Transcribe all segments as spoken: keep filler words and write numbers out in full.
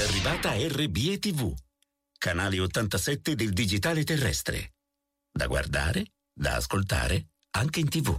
arrivata R B E T V, canale ottantasette del digitale terrestre. Da guardare, da ascoltare, anche in tivù.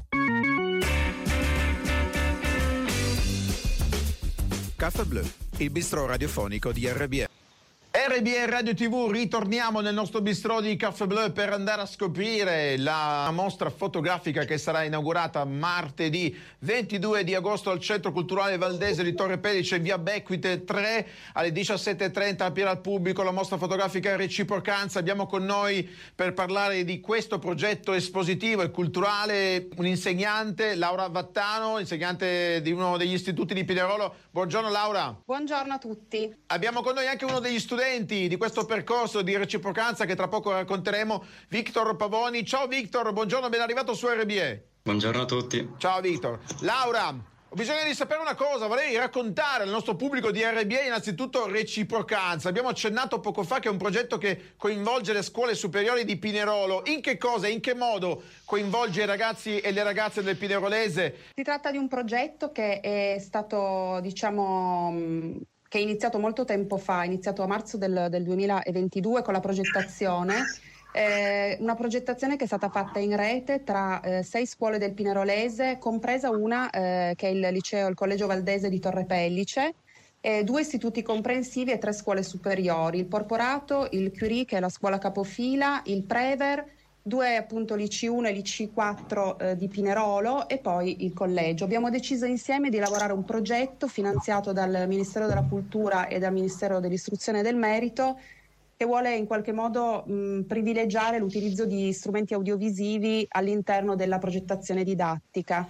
Caffè Blu, il bistrò radiofonico di R B E. R B E Radio tivù, ritorniamo nel nostro bistrò di Caffè Blu per andare a scoprire la mostra fotografica che sarà inaugurata martedì ventidue di agosto al Centro Culturale Valdese di Torre Pellice, via Becquite tre, alle diciassette e trenta, aperta al pubblico la mostra fotografica Reciprocanza. Abbiamo con noi per parlare di questo progetto espositivo e culturale un insegnante, Laura Vattano, insegnante di uno degli istituti di Pinerolo. Buongiorno Laura. Buongiorno a tutti. Abbiamo con noi anche uno degli studenti di questo percorso di reciprocanza che tra poco racconteremo, Victor Pavoni. Ciao Victor, buongiorno, ben arrivato su R B E. Buongiorno a tutti. Ciao Victor. Laura, ho bisogno di sapere una cosa, vorrei raccontare al nostro pubblico di R B E innanzitutto Reciprocanza. Abbiamo accennato poco fa che è un progetto che coinvolge le scuole superiori di Pinerolo. In che cosa, in che modo coinvolge i ragazzi e le ragazze del Pinerolese? Si tratta di un progetto che è stato, diciamo, che è iniziato molto tempo fa, è iniziato a marzo del, del duemilaventidue con la progettazione, eh, una progettazione che è stata fatta in rete tra eh, sei scuole del Pinerolese, compresa una eh, che è il liceo, il Collegio Valdese di Torre Pellice, eh, due istituti comprensivi e tre scuole superiori, il Porporato, il Curie che è la scuola capofila, il Prever, due appunto l'I C uno e l'I C quattro eh, di Pinerolo e poi il collegio. Abbiamo deciso insieme di lavorare un progetto finanziato dal Ministero della Cultura e dal Ministero dell'Istruzione e del Merito che vuole in qualche modo mh, privilegiare l'utilizzo di strumenti audiovisivi all'interno della progettazione didattica.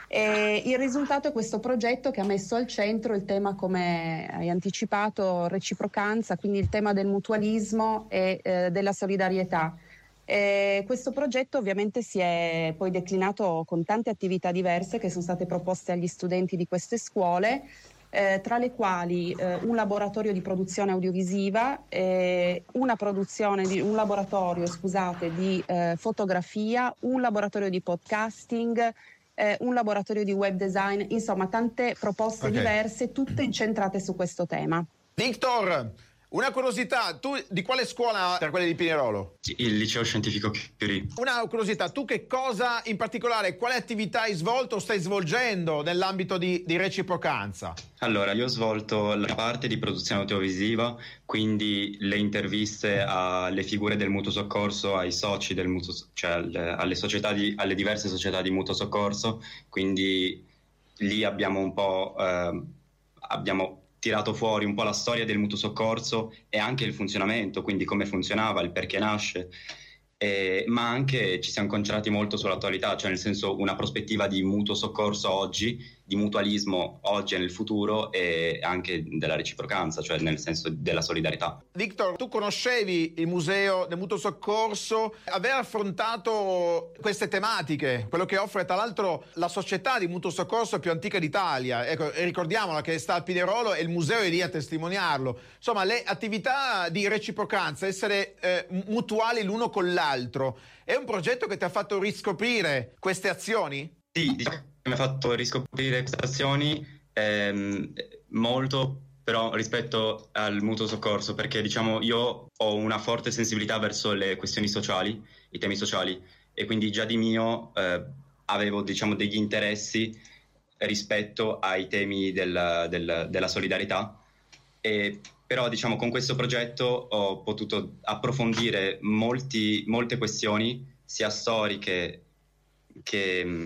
E il risultato è questo progetto che ha messo al centro il tema, come hai anticipato, reciprocanza, quindi il tema del mutualismo e eh, della solidarietà. Eh, questo progetto ovviamente si è poi declinato con tante attività diverse che sono state proposte agli studenti di queste scuole, eh, tra le quali eh, un laboratorio di produzione audiovisiva, eh, una produzione di, un laboratorio scusate, di eh, fotografia, un laboratorio di podcasting, eh, un laboratorio di web design, insomma tante proposte okay. diverse, tutte incentrate su questo tema. Victor, una curiosità, tu di quale scuola tra quelle di Pinerolo? Il liceo scientifico Curie. Una curiosità, tu che cosa in particolare, quale attività hai svolto o stai svolgendo nell'ambito di, di reciprocanza? Allora, io ho svolto la parte di produzione audiovisiva, quindi le interviste alle figure del mutuo soccorso, ai soci del mutuo, cioè alle, alle società di, alle diverse società di mutuo soccorso, quindi lì abbiamo un po' eh, abbiamo tirato fuori un po' la storia del mutuo soccorso e anche il funzionamento, quindi come funzionava, il perché nasce, eh, ma anche ci siamo concentrati molto sull'attualità, cioè nel senso una prospettiva di mutuo soccorso oggi, di mutualismo oggi e nel futuro e anche della reciprocanza, cioè nel senso della solidarietà. Victor, tu conoscevi il museo del mutuo soccorso, aver affrontato queste tematiche, quello che offre tra l'altro la società di mutuo soccorso più antica d'Italia, ecco, ricordiamola che sta al Pinerolo e il museo è lì a testimoniarlo, insomma le attività di reciprocanza, essere eh, mutuali l'uno con l'altro, è un progetto che ti ha fatto riscoprire queste azioni? Sì, diciamo mi ha fatto riscoprire queste azioni ehm, molto però rispetto al mutuo soccorso, perché diciamo io ho una forte sensibilità verso le questioni sociali, i temi sociali, e quindi già di mio eh, avevo diciamo degli interessi rispetto ai temi del, del, della solidarietà, e però diciamo con questo progetto ho potuto approfondire molti, molte questioni sia storiche che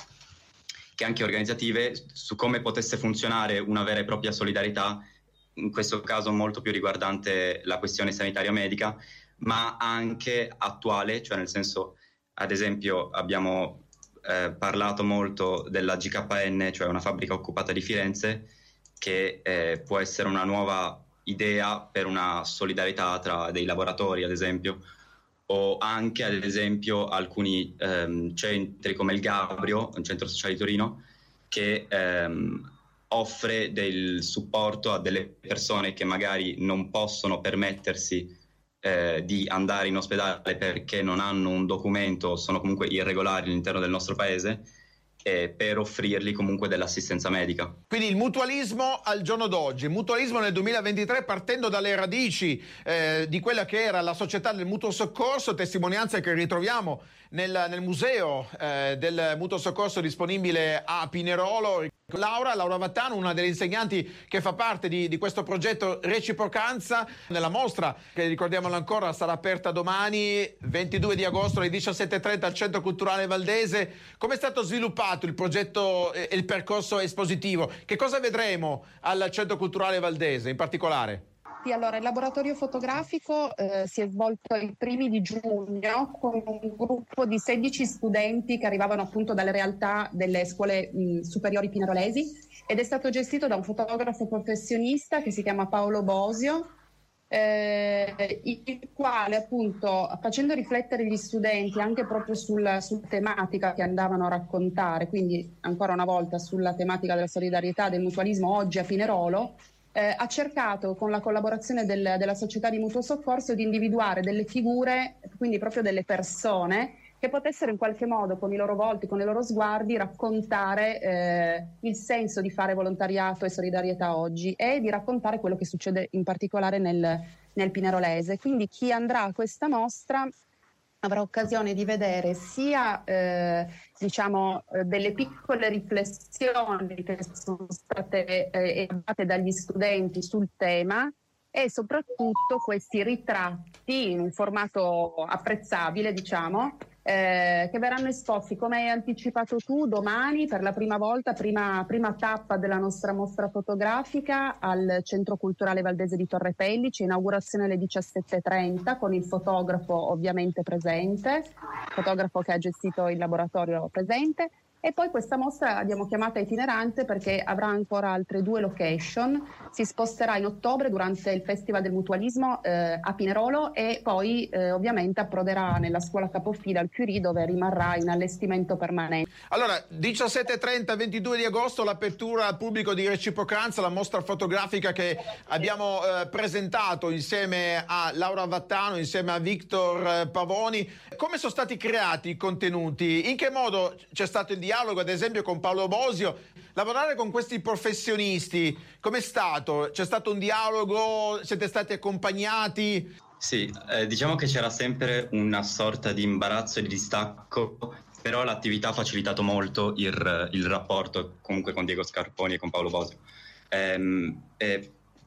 che anche organizzative, su come potesse funzionare una vera e propria solidarietà, in questo caso molto più riguardante la questione sanitaria medica, ma anche attuale, cioè nel senso, ad esempio abbiamo eh, parlato molto della G K N, cioè una fabbrica occupata di Firenze, che eh, può essere una nuova idea per una solidarietà tra dei lavoratori, ad esempio, o anche ad esempio alcuni ehm, centri come il Gabrio, un centro sociale di Torino, che ehm, offre del supporto a delle persone che magari non possono permettersi eh, di andare in ospedale perché non hanno un documento o sono comunque irregolari all'interno del nostro paese, eh, per offrirgli comunque dell'assistenza medica. Quindi il mutualismo al giorno d'oggi, il mutualismo nel duemilaventitré, partendo dalle radici eh, di quella che era la società del mutuo soccorso, testimonianze che ritroviamo nel, nel museo eh, del mutuo soccorso disponibile a Pinerolo. Laura, Laura Vattano, una delle insegnanti che fa parte di, di questo progetto Reciprocanza, nella mostra che, ricordiamolo ancora, sarà aperta domani ventidue di agosto alle diciassette e trenta al Centro Culturale Valdese. Come è stato sviluppato il progetto e il percorso espositivo? Che cosa vedremo al Centro Culturale Valdese in particolare? Sì, allora il laboratorio fotografico eh, si è svolto i primi di giugno con un gruppo di sedici studenti che arrivavano appunto dalle realtà delle scuole mh, superiori pinerolesi, ed è stato gestito da un fotografo professionista che si chiama Paolo Bosio, eh, il quale appunto, facendo riflettere gli studenti anche proprio sul, sulla tematica che andavano a raccontare, quindi ancora una volta sulla tematica della solidarietà, del mutualismo oggi a Pinerolo, Eh, ha cercato, con la collaborazione del, della società di mutuo soccorso, di individuare delle figure, quindi proprio delle persone che potessero in qualche modo, con i loro volti, con i loro sguardi, raccontare eh, il senso di fare volontariato e solidarietà oggi, e di raccontare quello che succede in particolare nel, nel Pinerolese. Quindi chi andrà a questa mostra avrà occasione di vedere sia eh, diciamo eh, delle piccole riflessioni che sono state eh, fatte dagli studenti sul tema, e soprattutto questi ritratti in un formato apprezzabile, diciamo, eh, che verranno esposti, come hai anticipato tu, domani per la prima volta, prima, prima tappa della nostra mostra fotografica al Centro Culturale Valdese di Torre Pellice, inaugurazione alle diciassette e trenta con il fotografo ovviamente presente, fotografo che ha gestito il laboratorio presente. E poi questa mostra l'abbiamo chiamata itinerante perché avrà ancora altre due location, si sposterà in ottobre durante il Festival del Mutualismo eh, a Pinerolo, e poi eh, ovviamente approderà nella scuola capofila al Curie, dove rimarrà in allestimento permanente. Allora, diciassette e trenta, ventidue di agosto, l'apertura al pubblico di Reciprocanza, la mostra fotografica che abbiamo eh, presentato insieme a Laura Vattano, insieme a Victor eh, Pavoni. Come sono stati creati i contenuti? In che modo c'è stato il dialogo, ad esempio, con Paolo Bosio? Lavorare con questi professionisti, com'è stato? C'è stato un dialogo? Siete stati accompagnati? Sì, eh, diciamo che c'era sempre una sorta di imbarazzo e di distacco, però l'attività ha facilitato molto il, il rapporto comunque con Diego Scarponi e con Paolo Bosio. Ehm, eh,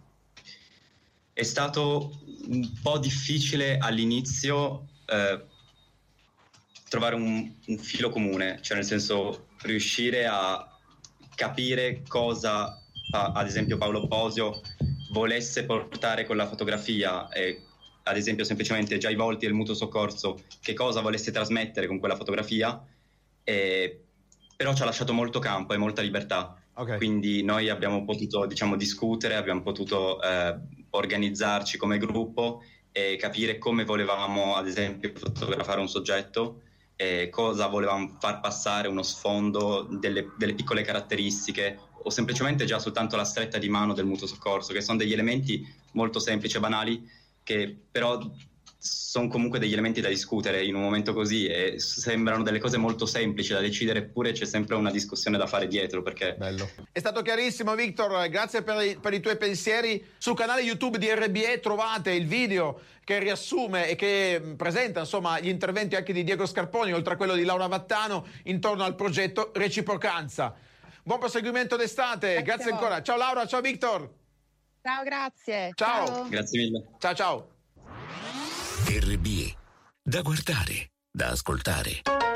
è stato un po' difficile all'inizio eh, trovare un, un filo comune, cioè nel senso riuscire a capire cosa, ad esempio, Paolo Bosio volesse portare con la fotografia, e ad esempio semplicemente già i volti del mutuo soccorso, che cosa volesse trasmettere con quella fotografia, e, però ci ha lasciato molto campo e molta libertà. Okay. Quindi noi abbiamo potuto, diciamo, discutere, abbiamo potuto eh, organizzarci come gruppo e capire come volevamo, ad esempio, fotografare un soggetto, e cosa volevamo far passare, uno sfondo, delle, delle piccole caratteristiche, o semplicemente già soltanto la stretta di mano del mutuo soccorso, che sono degli elementi molto semplici e banali, che però sono comunque degli elementi da discutere in un momento così, e sembrano delle cose molto semplici da decidere, eppure c'è sempre una discussione da fare dietro, perché... Bello. È stato chiarissimo, Victor, grazie per i, per i tuoi pensieri. Sul canale YouTube di R B E trovate il video che riassume e che presenta, insomma, gli interventi anche di Diego Scarponi, oltre a quello di Laura Vattano, intorno al progetto Reciprocanza. Buon proseguimento d'estate, grazie, grazie ancora. Ciao Laura, ciao Victor. Ciao, grazie. Ciao. Ciao. Grazie mille. Ciao, ciao. R B E, da guardare, da ascoltare.